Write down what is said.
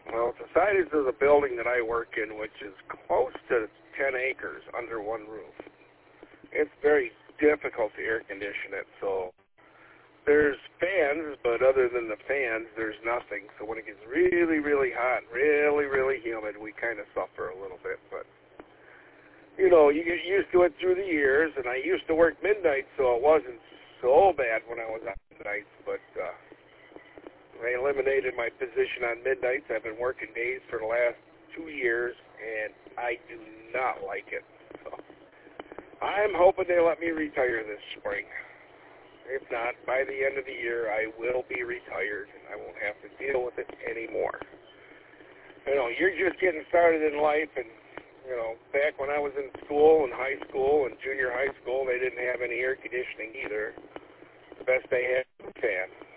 Well, it's the size of the building that I work in, which is close to 10 acres under one roof. It's very difficult to air condition it, so there's fans, but other than the fans, there's nothing. So when it gets really, really hot, really, really humid, we kind of suffer a little bit. But, you know, you get used to it through the years, and I used to work midnight, so it wasn't so bad when I was on nights, but I eliminated my position on midnights. I've been working days for the last 2 years, and I do not like it. So I'm hoping they let me retire this spring. If not, by the end of the year, I will be retired, and I won't have to deal with it anymore. You know, you're just getting started in life, and, you know, back when I was in school, in high school, and junior high school, they didn't have any air conditioning either. The best they had was a fan.